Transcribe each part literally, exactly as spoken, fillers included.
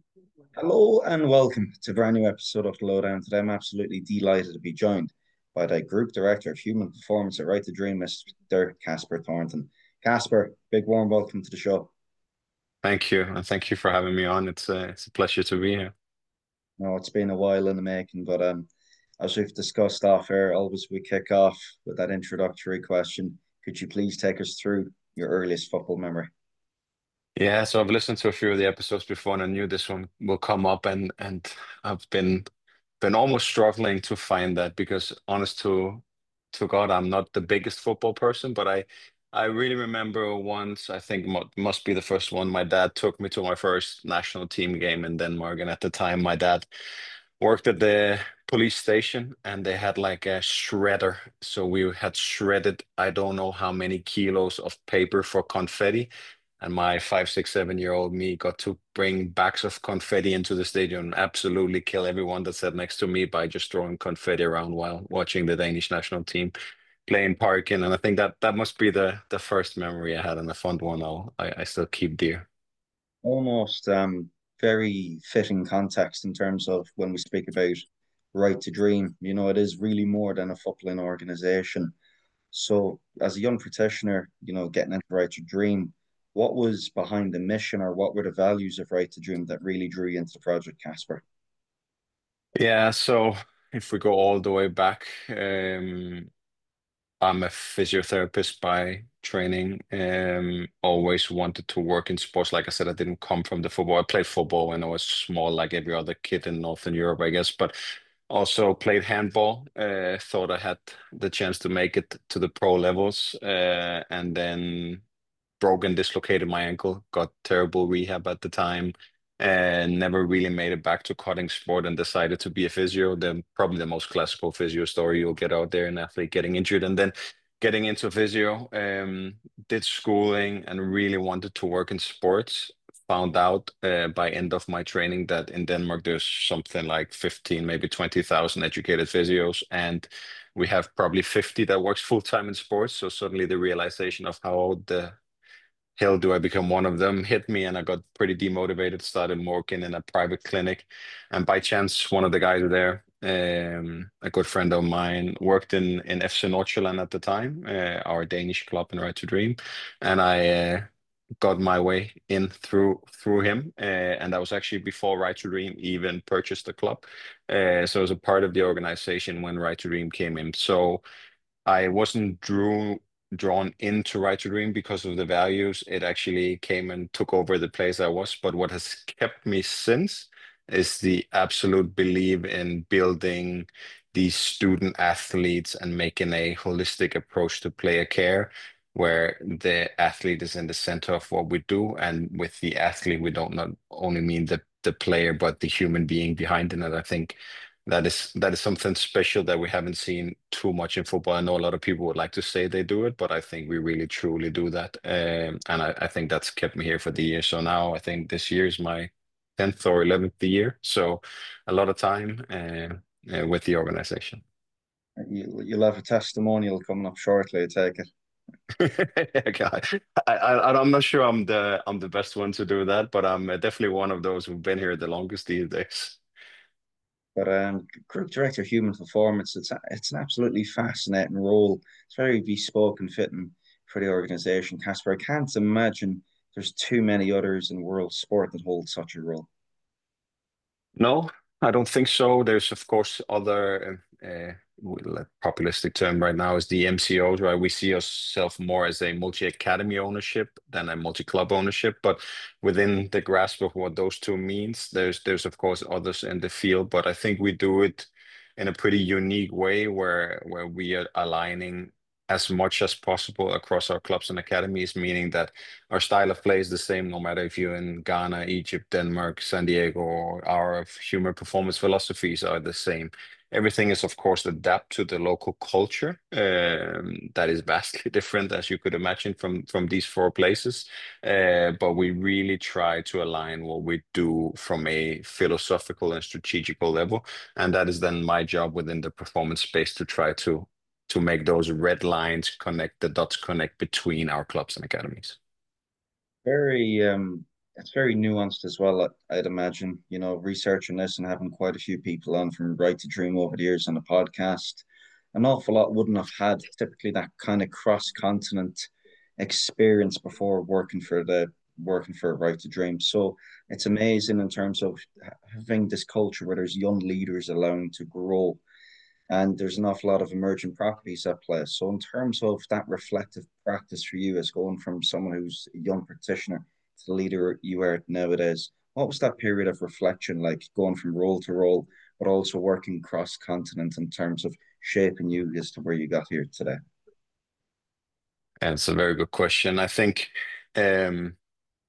Hello and welcome to a brand new episode of the Lowdown. Today, I'm absolutely delighted to be joined by the Group Director of Human Performance at Right to Dream, Mister Casper Thornton. Casper, big warm welcome to the show. Thank you, and thank you for having me on. It's a it's a pleasure to be here. Now, it's been a while in the making, but um, as we've discussed off air, always we kick off with that introductory question. Could you please take us through your earliest football memory? Yeah, so I've listened to a few of the episodes before, and I knew this one will come up, and and I've been been almost struggling to find that because, honest to to God, I'm not the biggest football person, but I I really remember once. I think mu must be the first one. My dad took me to my first national team game in Denmark, and at the time, my dad worked at the police station and they had like a shredder. So we had shredded, I don't know how many kilos of paper for confetti. And my five, six, seven year old me got to bring bags of confetti into the stadium and absolutely kill everyone that sat next to me by just throwing confetti around while watching the Danish national team play in Parken. And I think that that must be the the first memory I had and a fond one I'll, I, I still keep dear. Almost um, very fitting context in terms of when we speak about Right to Dream. You know, it is really more than a footballing organization. So, as a young practitioner, you know, getting into Right to Dream, what was behind the mission or what were the values of Right to Dream that really drew you into the project, Casper? Yeah, so if we go all the way back, um, I'm a physiotherapist by training. Um, always wanted to work in sports. Like I said, I didn't come from the football. I played football when I was small, like every other kid in Northern Europe, I guess. But also played handball. Uh, thought I had the chance to make it to the pro levels, uh, and then broke and dislocated my ankle. Got terrible rehab at the time. And never really made it back to cutting sport and decided to be a physio. Then probably the most classical physio story you'll get out there, an athlete getting injured and then getting into physio. Um, did schooling and really wanted to work in sports. Found out uh, by end of my training that in Denmark there's something like fifteen, maybe twenty thousand educated physios, and we have probably fifty that works full time in sports. So suddenly the realization of how the hell do I become one of them hit me, and I got pretty demotivated, started working in a private clinic. And by chance, one of the guys there, um, a good friend of mine, worked in, in F C Nordsjælland at the time, uh, our Danish club in Right to Dream. And I uh, got my way in through through him. Uh, and that was actually before Right to Dream even purchased the club. Uh, so it was a part of the organization when Right to Dream came in. So I wasn't drew drawn into Right to Dream because of the values. It actually came and took over the place I was. But what has kept me since is the absolute belief in building these student athletes and making a holistic approach to player care, where the athlete is in the center of what we do. And with the athlete, we don't not only mean the the player, but the human being behind it. And I think that is that is something special that we haven't seen too much in football. I know a lot of people would like to say they do it, but I think we really truly do that. Um, and I, I think that's kept me here for the year. So now I think this year is my tenth or eleventh year. So a lot of time uh, uh, with the organization. You, you'll have a testimonial coming up shortly, I take it. God, I, I, I'm not sure I'm the I'm the best one to do that, but I'm definitely one of those who've been here the longest these days. But um, Group Director of Human Performance, it's a, it's an absolutely fascinating role. It's very bespoke and fitting for the organization, Casper. I can't imagine there's too many others in world sport that hold such a role. No, I don't think so. There's, of course, other uh, well, populistic term right now is the M C Os, right? We see ourselves more as a multi-academy ownership than a multi-club ownership. But within the grasp of what those two means, there's there's of course others in the field. But I think we do it in a pretty unique way where where we are aligning as much as possible across our clubs and academies, meaning that our style of play is the same no matter if you're in Ghana, Egypt, Denmark, San Diego, or our human performance philosophies are the same. Everything is, of course, adapt to the local culture. Um, that is vastly different, as you could imagine, from from these four places. Uh, but we really try to align what we do from a philosophical and strategical level, and that is then my job within the performance space to try to to make those red lines connect, the dots connect between our clubs and academies. Very um, it's very nuanced as well, I- I'd imagine, you know, researching this and having quite a few people on from Right to Dream over the years on the podcast. An awful lot wouldn't have had typically that kind of cross-continent experience before working for the working for Right to Dream. So it's amazing in terms of having this culture where there's young leaders allowing to grow, and there's an awful lot of emerging properties at play. So, in terms of that reflective practice for you as going from someone who's a young practitioner to the leader you are nowadays, what was that period of reflection like, going from role to role, but also working cross continent in terms of shaping you as to where you got here today? And it's a very good question. I think um,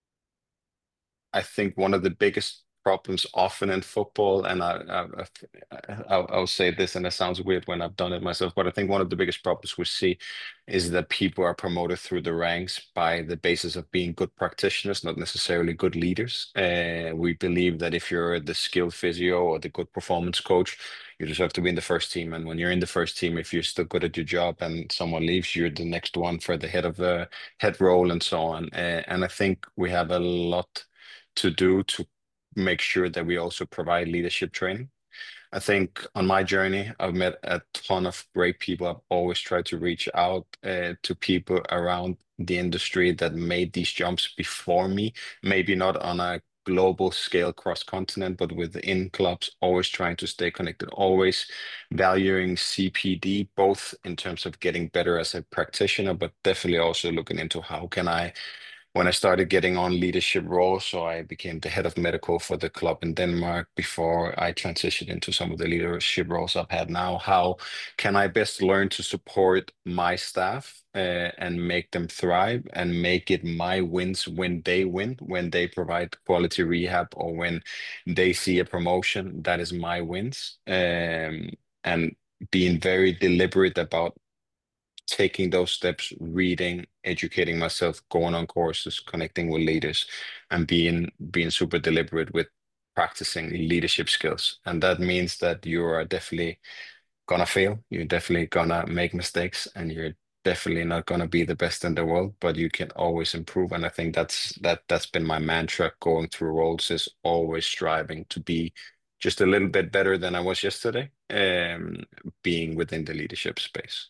I think one of the biggest problems often in football, and I, I, I, I'll, I'll say this, and it sounds weird when I've done it myself, but I think one of the biggest problems we see is that people are promoted through the ranks by the basis of being good practitioners, not necessarily good leaders. Uh, we believe that if you're the skilled physio or the good performance coach, you deserve to be in the first team. And when you're in the first team, if you're still good at your job and someone leaves, you're the next one for the head of the head role and so on. Uh, and I think we have a lot to do to make sure that we also provide leadership training. I think on my journey, I've met a ton of great people. I've always tried to reach out uh, to people around the industry that made these jumps before me, maybe not on a global scale cross continent, but within clubs, always trying to stay connected, always valuing C P D, both in terms of getting better as a practitioner, but definitely also looking into how can I when I started getting on leadership roles. So I became the head of medical for the club in Denmark before I transitioned into some of the leadership roles I've had now. How can I best learn to support my staff uh, and make them thrive and make it my wins when they win, when they provide quality rehab or when they see a promotion, that is my wins. Um, and being very deliberate about taking those steps, reading, educating myself, going on courses, connecting with leaders, and being being super deliberate with practicing leadership skills. And that means that you are definitely gonna fail. You're definitely gonna make mistakes, and you're definitely not gonna be the best in the world, but you can always improve. And I think that's that that's been my mantra going through roles is always striving to be just a little bit better than I was yesterday, um, being within the leadership space.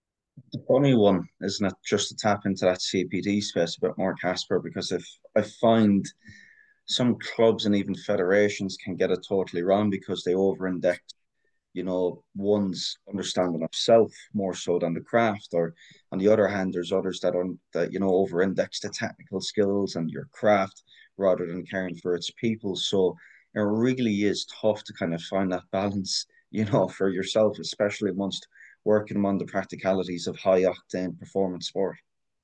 The funny one, isn't it? Just to tap into that C P D space a bit more, Casper, because if I find some clubs and even federations can get it totally wrong because they over-index, you know, one's understanding of self more so than the craft, or on the other hand, there's others that on that you know over-index the technical skills and your craft rather than caring for its people. So it really is tough to kind of find that balance, you know, for yourself, especially amongst working on the practicalities of high octane performance sport.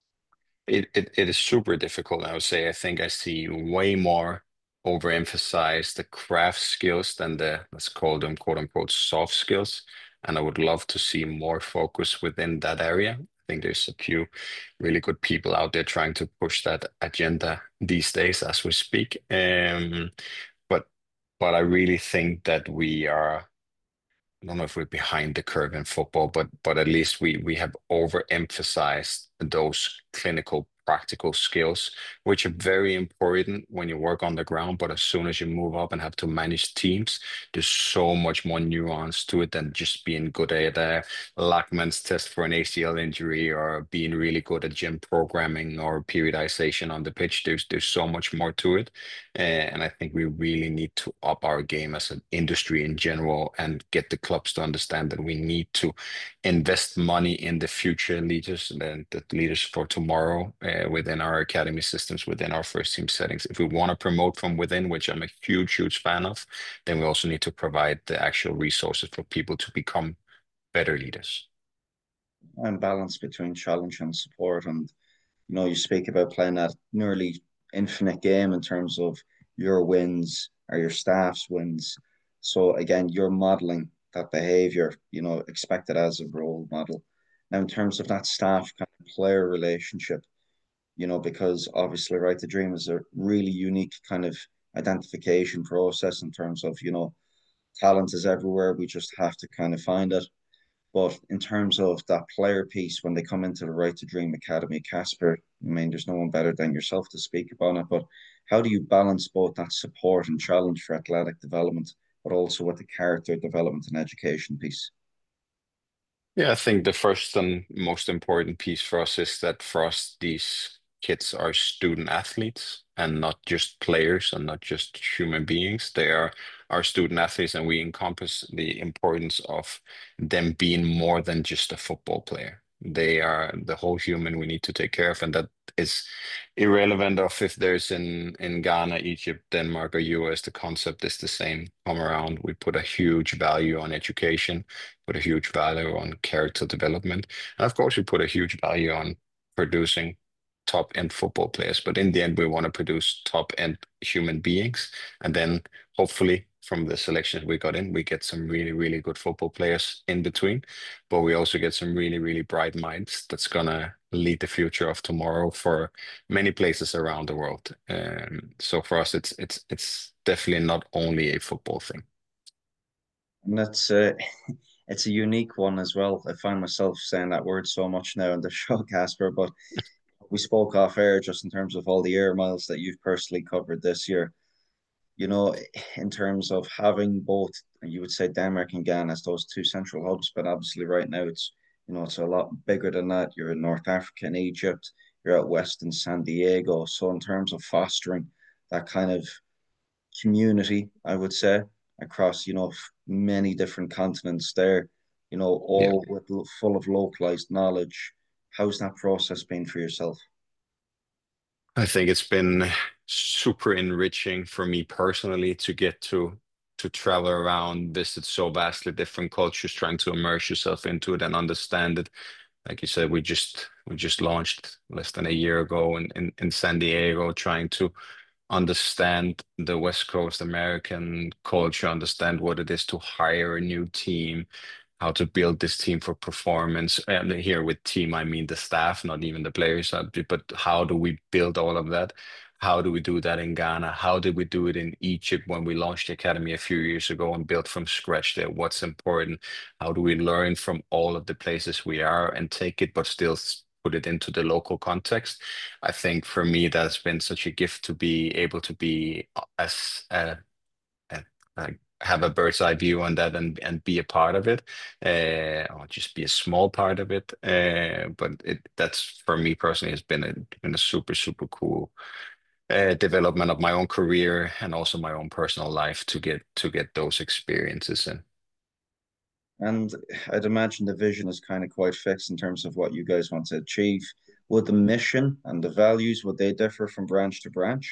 It, it it is super difficult, I would say. I think I see way more overemphasize the craft skills than the, let's call them quote unquote soft skills. And I would love to see more focus within that area. I think there's a few really good people out there trying to push that agenda these days as we speak. Um, but but I really think that we are I don't know if we're behind the curve in football, but but at least we we have overemphasized those clinical practical skills, which are very important when you work on the ground. But as soon as you move up and have to manage teams, there's so much more nuance to it than just being good at a Lachman's test for an A C L injury or being really good at gym programming or periodization on the pitch. There's there's so much more to it. Uh, and I think we really need to up our game as an industry in general and get the clubs to understand that we need to invest money in the future leaders and the leaders for tomorrow uh, within our academy systems, within our first team settings. If we want to promote from within, which I'm a huge, huge fan of, then we also need to provide the actual resources for people to become better leaders. And balance between challenge and support. And you know, you speak about playing that nearly infinite game in terms of your wins or your staff's wins. So again, you're modeling that behavior, you know, expected as a role model. Now, in terms of that staff kind of player relationship, you know, because obviously, right, the dream is a really unique kind of identification process in terms of, you know, talent is everywhere. We just have to kind of find it. But in terms of that player piece, when they come into the Right to Dream Academy, Casper, I mean, there's no one better than yourself to speak about it. But how do you balance both that support and challenge for athletic development, but also with the character development and education piece? Yeah, I think the first and most important piece for us is that for us, these kids are student athletes and not just players and not just human beings. They are our student athletes, and we encompass the importance of them being more than just a football player. They are the whole human we need to take care of, and that is irrelevant of if there's in in Ghana, Egypt, Denmark, or U S. The concept is the same. Come around, we put a huge value on education, put a huge value on character development. And of course, we put a huge value on producing top end football players. But in the end, we want to produce top end human beings. And then hopefully, from the selections we got in, we get some really, really good football players in between. But we also get some really, really bright minds that's going to lead the future of tomorrow for many places around the world. Um, so for us, it's it's it's definitely not only a football thing. And that's uh, it's a unique one as well. I find myself saying that word so much now in the show, Casper. But we spoke off air just in terms of all the air miles that you've personally covered this year. You know, in terms of having both, you would say Denmark and Ghana as those two central hubs, but obviously right now it's, you know, it's a lot bigger than that. You're in North Africa and Egypt, you're out west in San Diego. So in terms of fostering that kind of community, I would say, across, you know, many different continents there, you know, Yeah. all with full of localized knowledge. How's that process been for yourself? I think it's been super enriching for me personally to get to to travel around, visit so vastly different cultures, trying to immerse yourself into it and understand it. Like you said, we just we just launched less than a year ago in, in, in San Diego, trying to understand the West Coast American culture, understand what it is to hire a new team, how to build this team for performance. And here with team, I mean the staff, not even the players, uh, but how do we build all of that? How do we do that in Ghana? How did we do it in Egypt when we launched the academy a few years ago and built from scratch there? What's important? How do we learn from all of the places we are and take it, but still s- put it into the local context? I think for me, that's been such a gift to be able to be uh, as uh, uh, like have a bird's eye view on that and and be a part of it, uh, or just be a small part of it. Uh, but it that's for me personally has been a been a super super cool uh, development of my own career and also my own personal life to get to get those experiences in. And I'd imagine the vision is kind of quite fixed in terms of what you guys want to achieve. Would the mission and the values, would they differ from branch to branch?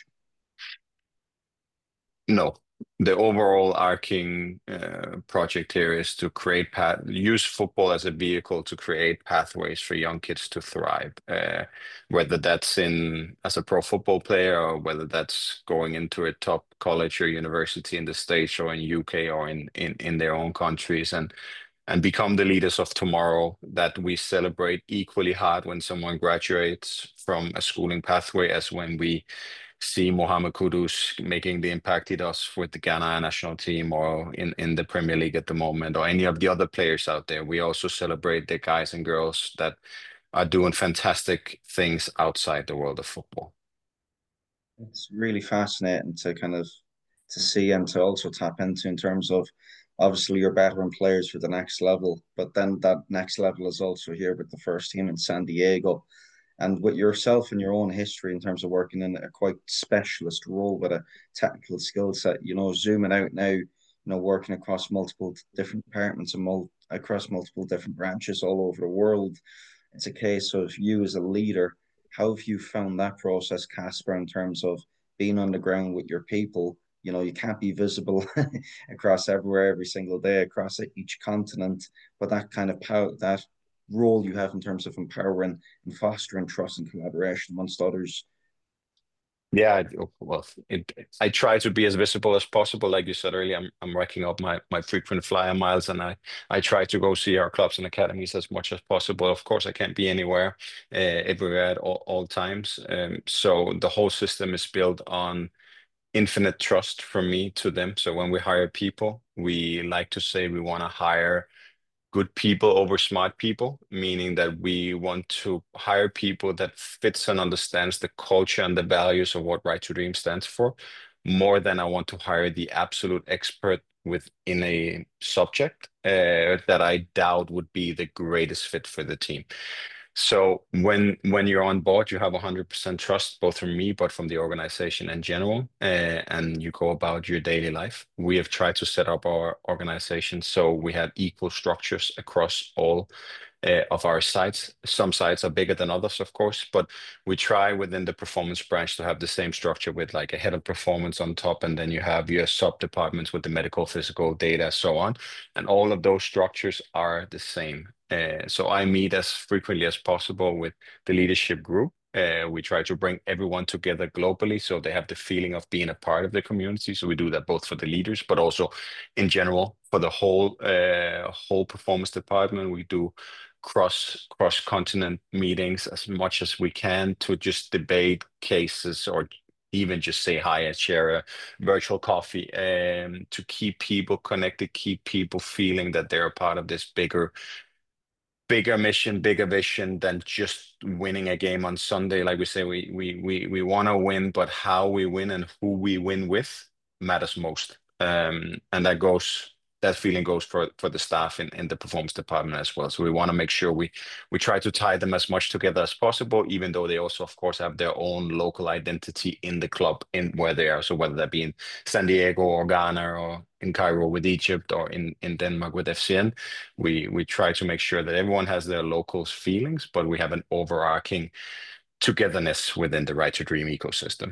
No, the overall arcing uh, project here is to create path, use football as a vehicle to create pathways for young kids to thrive. Uh, whether that's in as a pro football player or whether that's going into a top college or university in the States or in U K or in in in their own countries and and become the leaders of tomorrow. That we celebrate equally hard when someone graduates from a schooling pathway as when we see Mohamed Kudus making the impact he does with the Ghana national team or in, in the Premier League at the moment, or any of the other players out there. We also celebrate the guys and girls that are doing fantastic things outside the world of football. It's really fascinating to kind of to see and to also tap into in terms of obviously you're bettering players for the next level, but then that next level is also here with the first team in San Diego. And with yourself and your own history in terms of working in a quite specialist role with a technical skill set, you know, zooming out now, you know, working across multiple different departments and mul across multiple different branches all over the world. It's a case of you as a leader. How have you found that process, Casper, in terms of being on the ground with your people? You know, you can't be visible across everywhere every single day across each continent, but that kind of power, that role you have in terms of empowering and fostering trust and collaboration amongst others. Yeah, I- oh, well, it, I try to be as visible as possible. Like you said earlier, I'm I'm racking up my my frequent flyer miles, and I I try to go see our clubs and academies as much as possible. Of course, I can't be anywhere, uh, everywhere at all, all times. Um, so the whole system is built on infinite trust from me to them. So when we hire people, we like to say we want to hire good people over smart people, meaning that we want to hire people that fits and understands the culture and the values of what Right to Dream stands for, more than I want to hire the absolute expert within a subject uh, that I doubt would be the greatest fit for the team. So when when you're on board, you have one hundred percent trust, both from me, but from the organization in general, uh, and you go about your daily life. We have tried to set up our organization so we have equal structures across all uh, of our sites. Some sites are bigger than others, of course, but we try within the performance branch to have the same structure with like a head of performance on top, and then you have your sub departments with the medical, physical, data, so on. And all of those structures are the same. Uh, so I meet as frequently as possible with the leadership group. Uh, we try to bring everyone together globally so they have the feeling of being a part of the community. So we do that both for the leaders, but also in general for the whole uh, whole performance department. We do cross cross continent meetings as much as we can to just debate cases or even just say hi and share a virtual coffee, um, to keep people connected, keep people feeling that they're a part of this bigger bigger mission, bigger vision than just winning a game on Sunday. Like we say, we we we we want to win, but how we win and who we win with matters most. Um, and that goes that feeling goes for for the staff in, in the performance department as well. So we want to make sure we we try to tie them as much together as possible, even though they also, of course, have their own local identity in the club in where they are. So whether that be in San Diego or Ghana or in Cairo with Egypt or in, in Denmark with F C N, we we try to make sure that everyone has their local feelings, but we have an overarching togetherness within the Right to Dream ecosystem.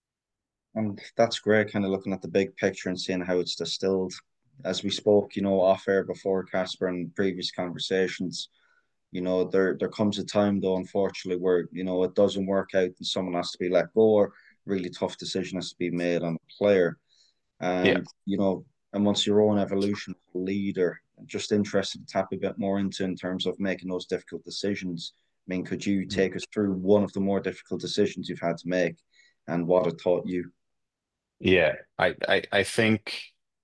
And that's great, kind of looking at the big picture and seeing how it's distilled. As we spoke, you know, off air before, Casper, and previous conversations, you know, there there comes a time though, unfortunately, where, you know, it doesn't work out and someone has to be let go, or really tough decision has to be made on a player. Yeah. And, you know, and once your own evolution as a leader, I'm just interested to tap a bit more into in terms of making those difficult decisions. I mean, could you take us through one of the more difficult decisions you've had to make and what it taught you? Yeah, I, I, I think,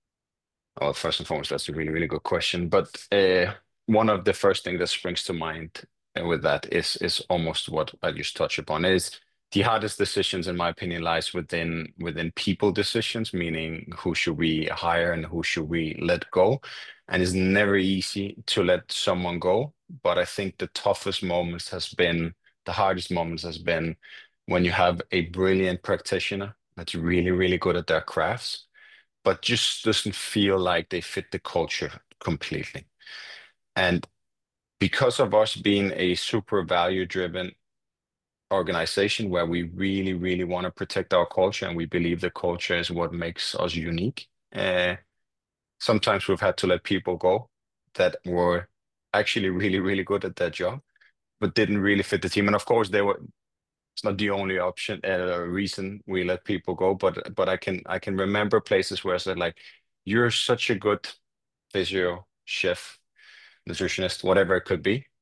well, first and foremost, that's a really, really good question. But uh, one of the first things that springs to mind uh, with that is is almost what I just touched upon is the hardest decisions, in my opinion, lies within within people decisions, meaning who should we hire and who should we let go. And it's never easy to let someone go. But I think the toughest moments has been, the hardest moments has been when you have a brilliant practitioner that's really, really good at their crafts but just doesn't feel like they fit the culture completely. And because of us being a super value driven organization where we really, really want to protect our culture and we believe the culture is what makes us unique, uh, sometimes we've had to let people go that were actually really, really good at their job, but didn't really fit the team. And of course, they were. It's not the only option uh, reason we let people go, but but I can I can remember places where I said like, "You're such a good physio, chef, nutritionist, whatever it could be,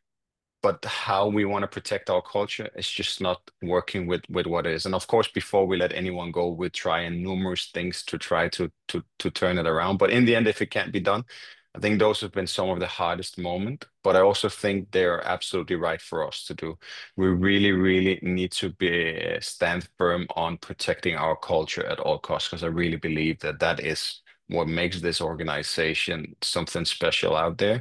but how we want to protect our culture is just not working with with what is." And of course, before we let anyone go, we try numerous things to try to to to turn it around. But in the end, if it can't be done, I think those have been some of the hardest moments. But I also think they're absolutely right for us to do. We really, really need to be stand firm on protecting our culture at all costs, because I really believe that that is what makes this organization something special out there.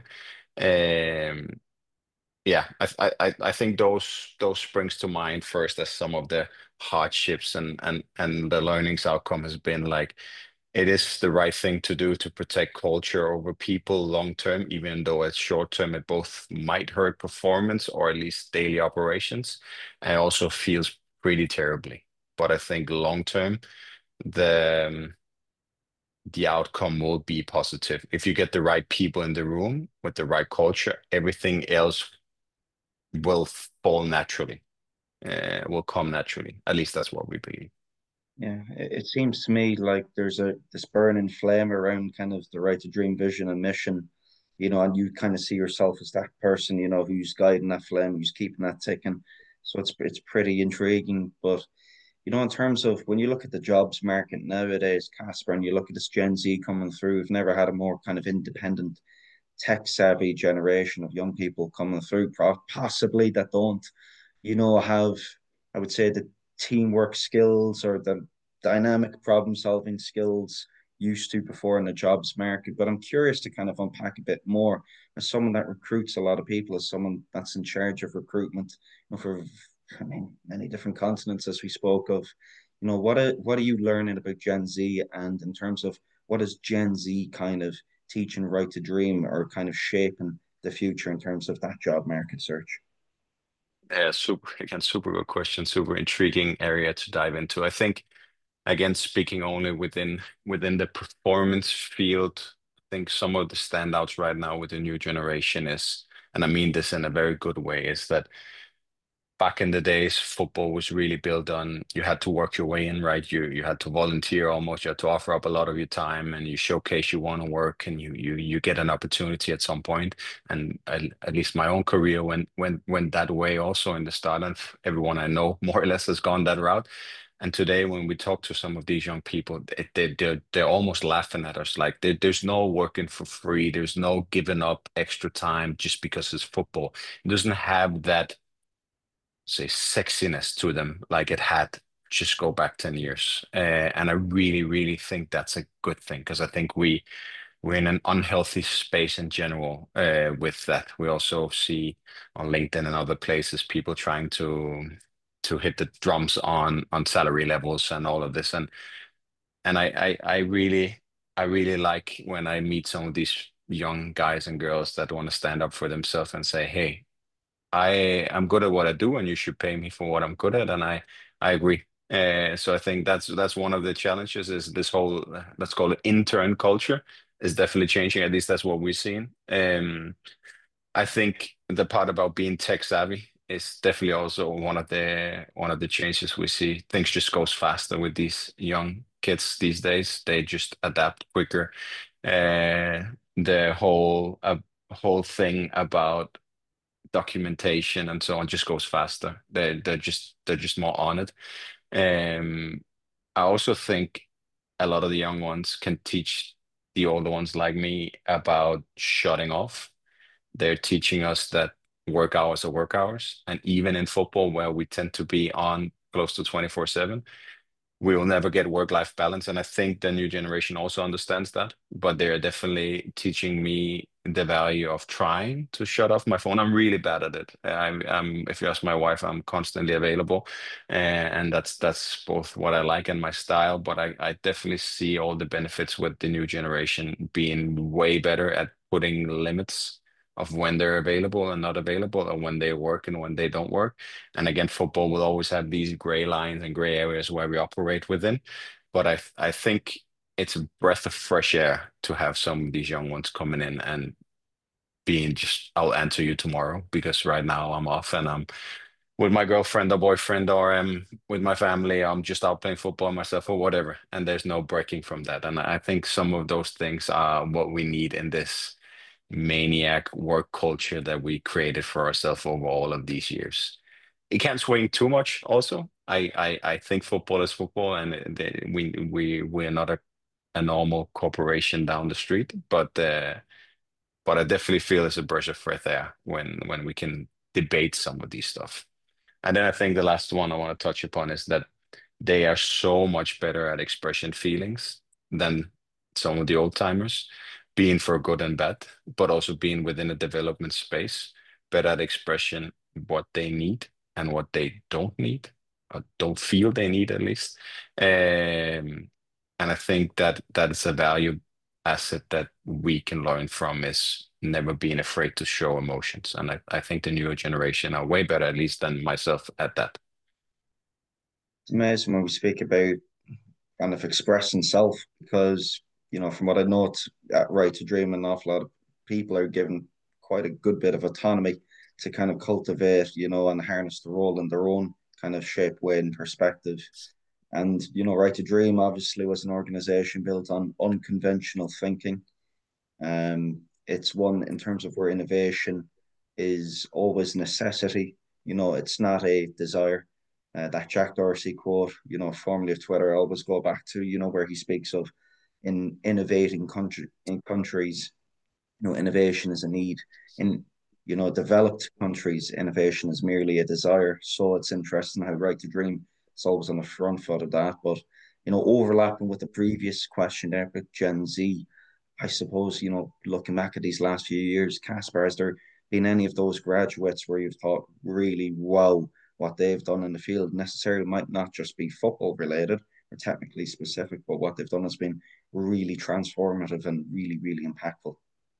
Um, yeah, I, I I think those those springs to mind first as some of the hardships and and and the learnings outcome has been like it is the right thing to do to protect culture over people long term, even though at short term it both might hurt performance or at least daily operations, and also feels pretty terribly. But I think long term the um, the outcome will be positive. If you get the right people in the room with the right culture, everything else will fall naturally, uh, will come naturally. At least that's what we believe. Yeah, it, it seems to me like there's a this burning flame around kind of the Right to Dream vision and mission, you know, and you kind of see yourself as that person, you know, who's guiding that flame, who's keeping that ticking. So it's it's pretty intriguing. But you know, in terms of when you look at the jobs market nowadays, Casper, and you look at this Gen Z coming through, we've never had a more kind of independent tech savvy generation of young people coming through, possibly that don't, you know, have, I would say, the teamwork skills or the dynamic problem solving skills used to before in the jobs market. But I'm curious to kind of unpack a bit more as someone that recruits a lot of people, as someone that's in charge of recruitment, you know, for I mean many different continents as we spoke of. You know, what are what are you learning about Gen Z, and in terms of what is Gen Z kind of teaching Right to Dream or kind of shaping the future in terms of that job market search? Yeah, super, again, super good question, super intriguing area to dive into. I think, again, speaking only within within the performance field, I think some of the standouts right now with the new generation is, and I mean this in a very good way, is that back in the days, football was really built on you had to work your way in, right? You you had to volunteer almost, you had to offer up a lot of your time and you showcase you want to work and you you you get an opportunity at some point. And at, at least my own career went went went that way also in the start, and everyone I know more or less has gone that route. And today, when we talk to some of these young people, they, they, they're, they're almost laughing at us. Like, there, there's no working for free. There's no giving up extra time just because it's football. It doesn't have that, say, sexiness to them like it had just go back ten years. Uh, and I really, really think that's a good thing because I think we we're in an unhealthy space in general uh, with that. We also see on LinkedIn and other places people trying to to hit the drums on on salary levels and all of this. And and I I, I really I really like when I meet some of these young guys and girls that want to stand up for themselves and say, hey, I am good at what I do, and you should pay me for what I'm good at. And I I agree. Uh, so I think that's that's one of the challenges is this whole uh, let's call it intern culture is definitely changing. At least that's what we're seeing. Um, I think the part about being tech savvy is definitely also one of the one of the changes we see. Things just goes faster with these young kids these days. They just adapt quicker. Uh, the whole uh, whole thing about documentation and so on just goes faster. They they're just they're just more on it. Um, I also think a lot of the young ones can teach the older ones like me about shutting off. They're teaching us that work hours are work hours, and even in football where we tend to be on close to twenty-four seven, we will never get work-life balance. And I think the new generation also understands that, but they're definitely teaching me the value of trying to shut off my phone. I'm really bad at it. I'm, I'm if you ask my wife, I'm constantly available. And, and that's that's both what I like and my style, but I, I definitely see all the benefits with the new generation being way better at putting limits of when they're available and not available, and when they work and when they don't work. And again, football will always have these gray lines and gray areas where we operate within. But I I think it's a breath of fresh air to have some of these young ones coming in and being just, I'll answer you tomorrow because right now I'm off and I'm with my girlfriend or boyfriend or I'm with my family. I'm just out playing football myself or whatever. And there's no breaking from that. And I think some of those things are what we need in this maniac work culture that we created for ourselves over all of these years. It can't swing too much also. I I, I think football is football and the, we we we're not a, a normal corporation down the street, but uh, but I definitely feel it's a breath of fresh air when when we can debate some of these stuff. And then I think the last one I want to touch upon is that they are so much better at expression feelings than some of the old timers, being for good and bad, but also being within a development space, better at expression what they need and what they don't need, or don't feel they need at least. Um, and I think that that is a value asset that we can learn from is never being afraid to show emotions. And I, I think the newer generation are way better, at least than myself at that. It's amazing when we speak about kind of expressing self because, you know, from what I know, it's at Right to Dream, an awful lot of people are given quite a good bit of autonomy to kind of cultivate, you know, and harness the role in their own kind of shape, way, and perspective. And, you know, Right to Dream obviously was an organization built on unconventional thinking. Um, it's one in terms of where innovation is always necessity. You know, it's not a desire. Uh, that Jack Dorsey quote, you know, formerly of Twitter, I always go back to, you know, where he speaks of in innovating country in countries. you know, innovation is a need. In, you know, developed countries, innovation is merely a desire. So it's interesting how Right to Dream is always on the front foot of that. But, you know, overlapping with the previous question there with Gen Z, I suppose, you know, looking back at these last few years, Caspar, has there been any of those graduates where you've thought, really, wow, what they've done in the field necessarily might not just be football related or technically specific, but what they've done has been really transformative and really, really impactful?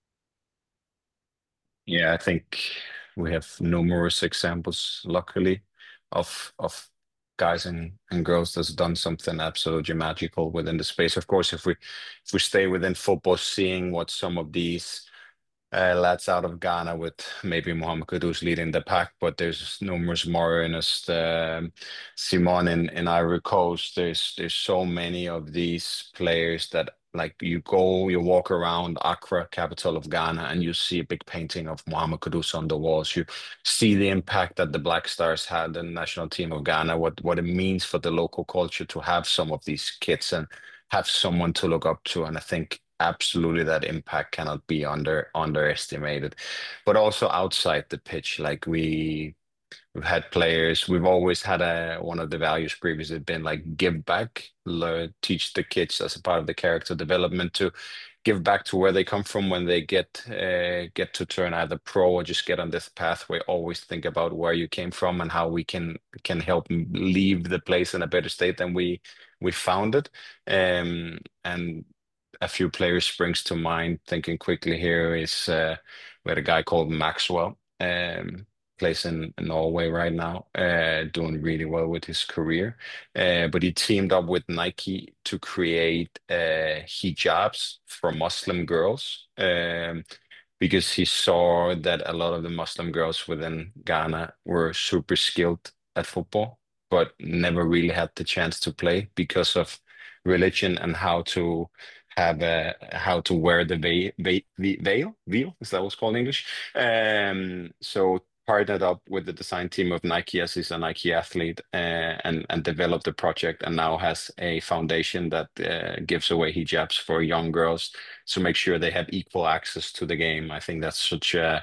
Yeah, I think we have numerous examples, luckily, of of guys and, and girls that's done something absolutely magical within the space. Of course, if we if we stay within football, seeing what some of these uh, lads out of Ghana with maybe Mohamed Kudus leading the pack, but there's numerous more in us. Um, Simon in, in Ivory Coast. There's there's so many of these players that like you go, you walk around Accra, capital of Ghana, and you see a big painting of Mohamed Kudus on the walls. You see the impact that the Black Stars had in the national team of Ghana, what what it means for the local culture to have some of these kids and have someone to look up to. And I think absolutely that impact cannot be under underestimated. But also outside the pitch, like we we've had players, we've always had a one of the values previously been like give back, learn, teach the kids as a part of the character development to give back to where they come from when they get uh, get to turn either pro or just get on this pathway. Always think about where you came from and how we can can help leave the place in a better state than we we found it. Um, and a few players springs to mind. Thinking quickly here is uh, we had a guy called Maxwell, um, plays in, in Norway right now, uh, doing really well with his career. Uh, but he teamed up with Nike to create uh, hijabs for Muslim girls. Um, because he saw that a lot of the Muslim girls within Ghana were super skilled at football, but never really had the chance to play because of religion and how to have a how to wear the veil, veil, veil, veil, is that what's called in English? Um, so partnered up with the design team of Nike as he's a Nike athlete uh, and and developed the project and now has a foundation that uh, gives away hijabs for young girls to make sure they have equal access to the game. I think that's such a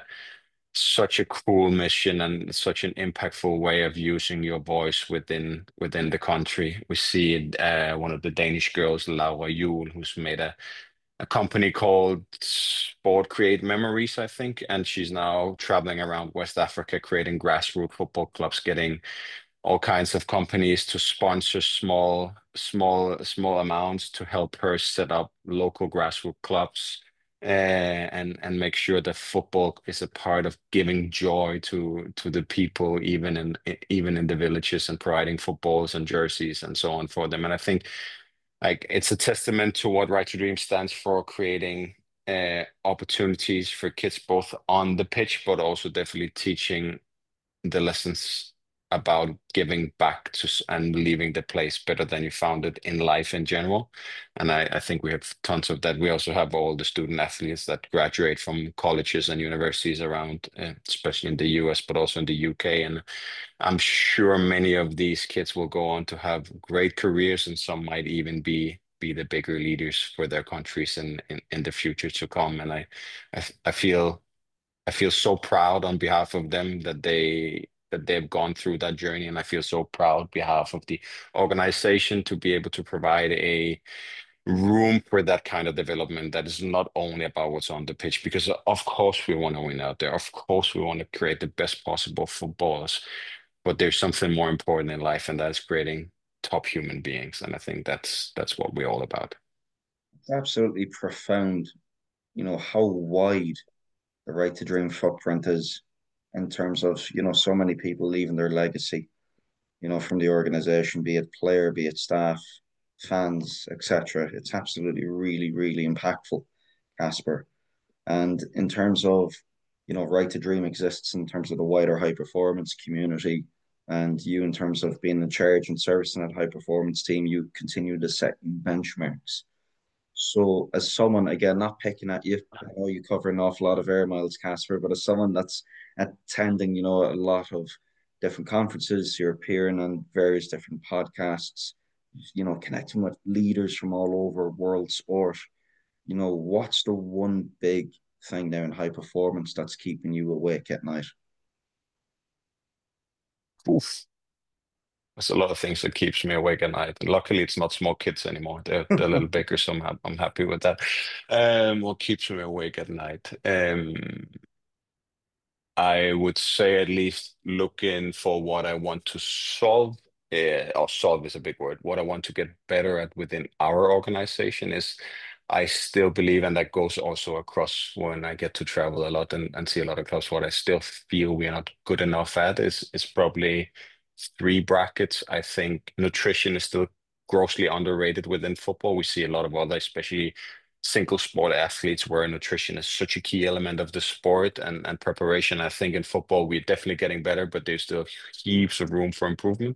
such a cool mission and such an impactful way of using your voice within within the country. We see uh, one of the Danish girls, Laura Juhl, who's made a a company called Sport Create Memories, I think, and she's now traveling around West Africa creating grassroots football clubs, getting all kinds of companies to sponsor small, small, small amounts to help her set up local grassroots clubs, uh, and and make sure that football is a part of giving joy to to the people, even in even in the villages, and providing footballs and jerseys and so on for them. And I think like it's a testament to what Right to Dream stands for, creating uh, opportunities for kids both on the pitch, but also definitely teaching the lessons about giving back to s- and leaving the place better than you found it in life in general. And I, I think we have tons of that. We also have all the student athletes that graduate from colleges and universities around, uh, especially in the U S, but also in the U K. And I'm sure many of these kids will go on to have great careers, and some might even be be the bigger leaders for their countries in in, in the future to come. And I, I I feel I feel so proud on behalf of them that they that they've gone through that journey, and I feel so proud on behalf of the organization to be able to provide a room for that kind of development that is not only about what's on the pitch, because of course we want to win out there. Of course we want to create the best possible footballers, but there's something more important in life, and that's creating top human beings. And I think that's that's what we're all about. It's absolutely profound, you know, how wide the Right to Dream footprint is in terms of, you know, so many people leaving their legacy, you know, from the organization, be it player, be it staff, fans, et cetera. It's absolutely really, really impactful, Casper. And in terms of, you know, Right to Dream exists in terms of the wider high performance community, and you, in terms of being in charge and servicing that high performance team, you continue to set benchmarks. So, as someone, again, not picking at you, I know you cover an awful lot of air miles, Casper, but as someone that's attending, you know, a lot of different conferences, you're appearing on various different podcasts, you know, connecting with leaders from all over world sport, you know, what's the one big thing now in high performance that's keeping you awake at night? Oof. There's a lot of things that keeps me awake at night. And luckily, it's not small kids anymore. They're, they're a little bigger, so I'm, hap- I'm happy with that. Um, what keeps me awake at night? Um, I would say at least looking for what I want to solve. Uh, or solve is a big word. What I want to get better at within our organization is I still believe, and that goes also across when I get to travel a lot and, and see a lot of clubs, what I still feel we are not good enough at is is probably three brackets. I think nutrition is still grossly underrated within football. We see a lot of other, especially single sport athletes where nutrition is such a key element of the sport and, and preparation. I think in football, we're definitely getting better, but there's still heaps of room for improvement.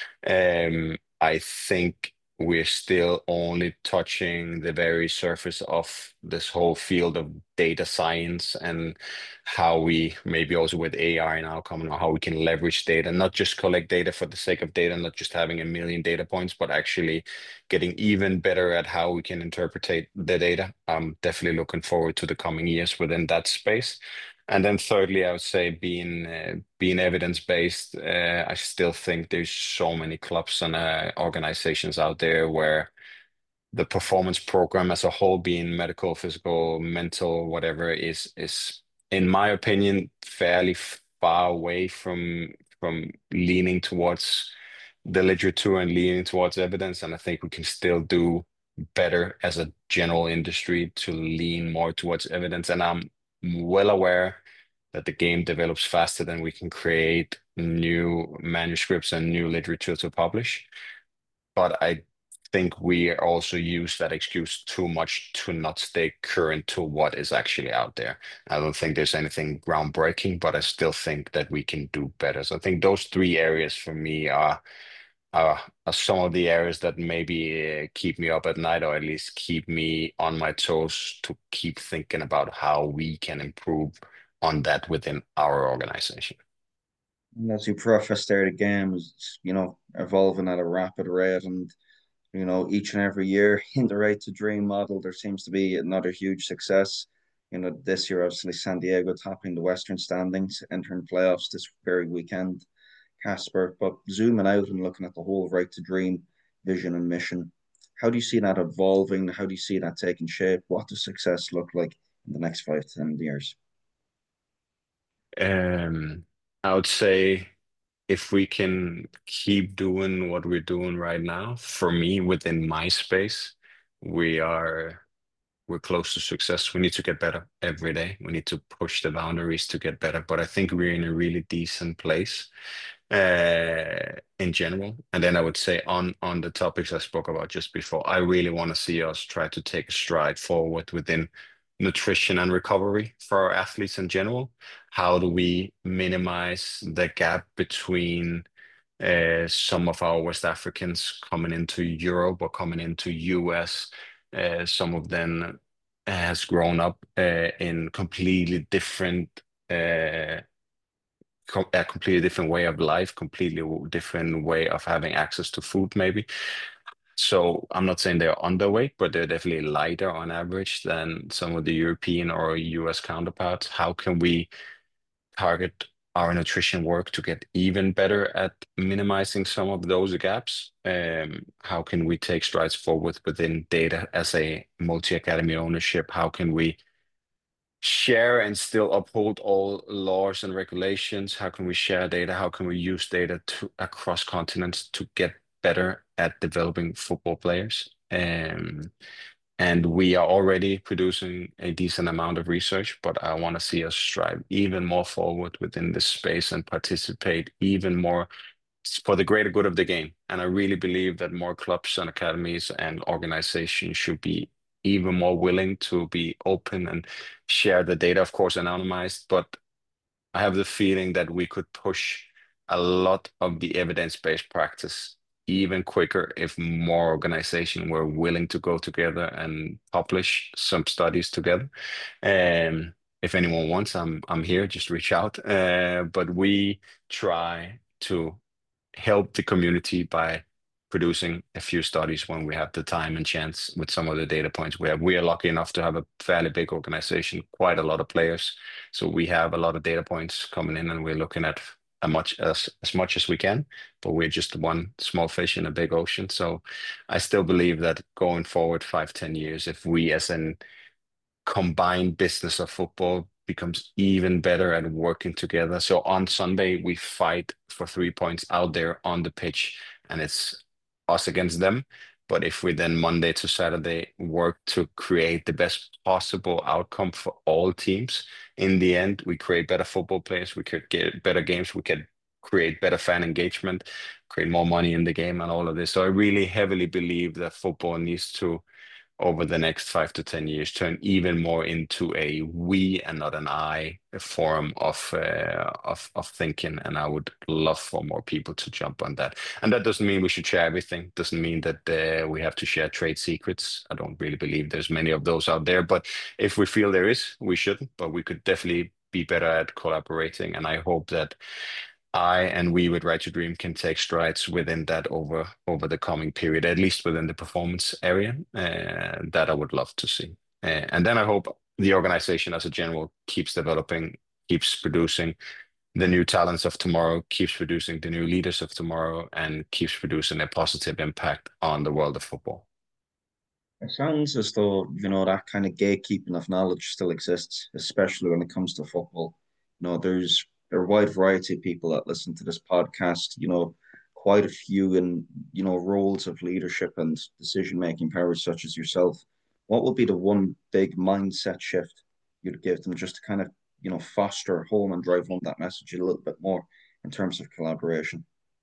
Um, I think we're still only touching the very surface of this whole field of data science and how we maybe also with A I now coming on how we can leverage data, not just collect data for the sake of data, not just having a million data points, but actually getting even better at how we can interpret the data. I'm definitely looking forward to the coming years within that space. And then thirdly, I would say being uh, being evidence-based, uh, I still think there's so many clubs and uh, organizations out there where the performance program as a whole, being medical, physical, mental, whatever, is is in my opinion fairly far away from from leaning towards the literature and leaning towards evidence. And I think we can still do better as a general industry to lean more towards evidence. And I'm well aware that the game develops faster than we can create new manuscripts and new literature to publish. But I think we also use that excuse too much to not stay current to what is actually out there. I don't think there's anything groundbreaking, but I still think that we can do better. So I think those three areas for me are are, are some of the areas that maybe uh, keep me up at night, or at least keep me on my toes to keep thinking about how we can improve on that within our organization. And as you preface there, the game is, you know, evolving at a rapid rate, and you know, each and every year in the Right to Dream model, there seems to be another huge success. You know, this year, obviously, San Diego topping the Western standings, entering playoffs this very weekend, Casper. But zooming out and looking at the whole Right to Dream vision and mission, how do you see that evolving? How do you see that taking shape? What does success look like in the next five to ten years? Um, I would say if we can keep doing what we're doing right now, for me, within my space, we are we're close to success. We need to get better every day. We need to push the boundaries to get better. But I think we're in a really decent place uh, in general. And then I would say on on the topics I spoke about just before, I really want to see us try to take a stride forward within nutrition and recovery for our athletes in general. How do we minimize the gap between uh, some of our West Africans coming into Europe or coming into U S? Uh, some of them has grown up uh, in completely different uh, com a completely different way of life, completely w- different way of having access to food, maybe. So I'm not saying they're underweight, but they're definitely lighter on average than some of the European or U S counterparts. How can we target our nutrition work to get even better at minimizing some of those gaps? Um, how can we take strides forward within data as a multi-academy ownership? How can we share and still uphold all laws and regulations? How can we share data? How can we use data to across continents to get better at developing football players? Um, and we are already producing a decent amount of research, but I want to see us strive even more forward within this space and participate even more for the greater good of the game. And I really believe that more clubs and academies and organizations should be even more willing to be open and share the data, of course, anonymized. But I have the feeling that we could push a lot of the evidence-based practice even quicker if more organizations were willing to go together and publish some studies together. And if anyone wants, I'm I'm here. Just reach out. Uh, but we try to help the community by producing a few studies when we have the time and chance with some of the data points we have. We are lucky enough to have a fairly big organization, quite a lot of players. So we have a lot of data points coming in and we're looking at as much as, as much as we can, but we're just one small fish in a big ocean. So I still believe that going forward five, ten years, if we as an combined business of football becomes even better at working together. So on Sunday, we fight for three points out there on the pitch, and it's us against them. But if we then Monday to Saturday work to create the best possible outcome for all teams, in the end, we create better football players, we could get better games, we could create better fan engagement, create more money in the game, and all of this. So I really heavily believe that football needs to over the next five to ten years turn even more into a we and not an I form of uh, of of thinking. And I would love for more people to jump on that. And that doesn't mean we should share everything. Doesn't mean that uh, we have to share trade secrets. I don't really believe there's many of those out there. But if we feel there is, we shouldn't. But we could definitely be better at collaborating. And I hope that I and we with Right to Dream can take strides within that over over the coming period, at least within the performance area. Uh, that I would love to see. Uh, and then I hope the organization as a general keeps developing, keeps producing the new talents of tomorrow, keeps producing the new leaders of tomorrow, and keeps producing a positive impact on the world of football. It sounds as though, you know, that kind of gatekeeping of knowledge still exists, especially when it comes to football. You know, there's a wide variety of people that listen to this podcast, you know, quite a few in, you know, roles of leadership and decision-making powers such as yourself. What would be the one big mindset shift you'd give them just to kind of, you know, foster home and drive home that message a little bit more in terms of collaboration?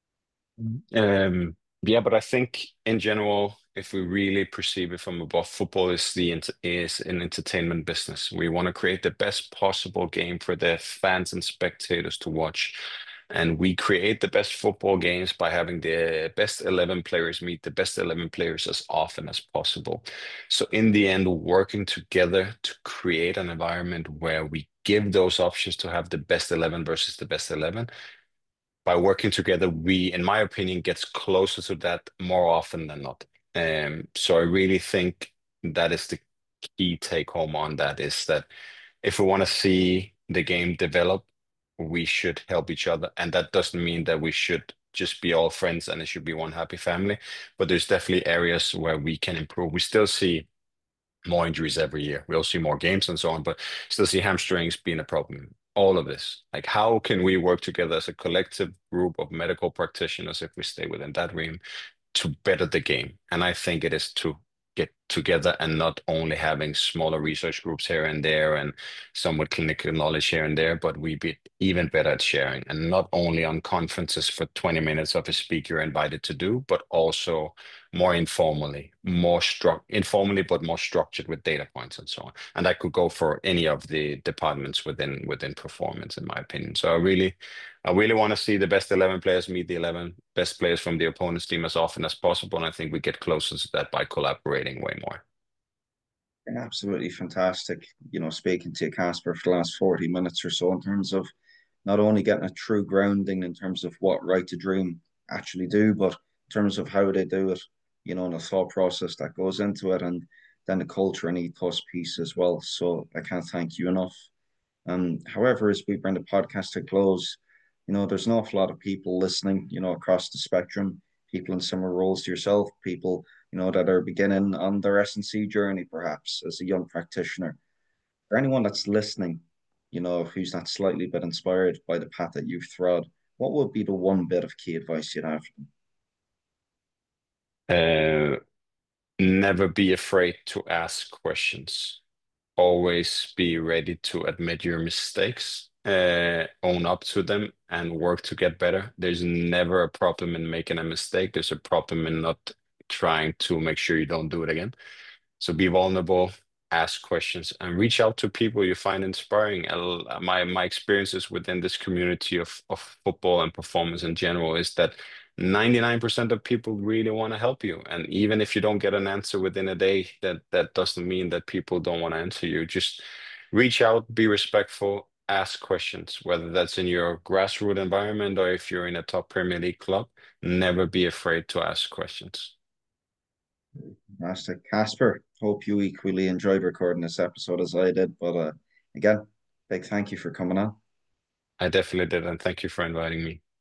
Um, yeah, but I think in general, if we really perceive it from above, football is the ent- is an entertainment business. We want to create the best possible game for the fans and spectators to watch. And we create the best football games by having the best eleven players meet the best eleven players as often as possible. So in the end, working together to create an environment where we give those options to have the best eleven versus the best eleven by working together, we, in my opinion, gets closer to that more often than not. Um, so I really think that is the key take home on that is that if we want to see the game develop, we should help each other. And that doesn't mean that we should just be all friends and it should be one happy family. But there's definitely areas where we can improve. We still see more injuries every year. We also see more games and so on, but still see hamstrings being a problem. All of this, like how can we work together as a collective group of medical practitioners if we stay within that realm to better the game? And I think it is to get together and not only having smaller research groups here and there and some with clinical knowledge here and there, but we be even better at sharing and not only on conferences for twenty minutes of a speaker invited to do, but also more informally, more struck informally, but more structured with data points and so on. And that could go for any of the departments within within performance, in my opinion. So I really I really want to see the best eleven players meet the eleven best players from the opponent's team as often as possible. And I think we get closer to that by collaborating way more. Absolutely fantastic, you know, speaking to you, Casper, for the last forty minutes or so in terms of not only getting a true grounding in terms of what Right to Dream actually do, but in terms of how they do it, you know, and the thought process that goes into it, and then the culture and ethos piece as well. So I can't thank you enough. Um, however, as we bring the podcast to close, you know, there's an awful lot of people listening, you know, across the spectrum, people in similar roles to yourself, people, you know, that are beginning on their S and C journey, perhaps as a young practitioner. For anyone that's listening, you know, who's not slightly bit inspired by the path that you've trod, what would be the one bit of key advice you'd have for them? Uh, Never be afraid to ask questions. Always be ready to admit your mistakes, uh, own up to them, and work to get better. There's never a problem in making a mistake. There's a problem in not trying to make sure you don't do it again. So be vulnerable, ask questions, and reach out to people you find inspiring. I'll- My my experiences within this community of, of football and performance in general is that ninety-nine percent of people really want to help you. And even if you don't get an answer within a day, that that doesn't mean that people don't want to answer you. Just reach out, be respectful, ask questions, whether that's in your grassroots environment or if you're in a top Premier League club. Never be afraid to ask questions. Fantastic. Casper, hope you equally enjoyed recording this episode as I did. But uh, again, big thank you for coming on. I definitely did, and thank you for inviting me.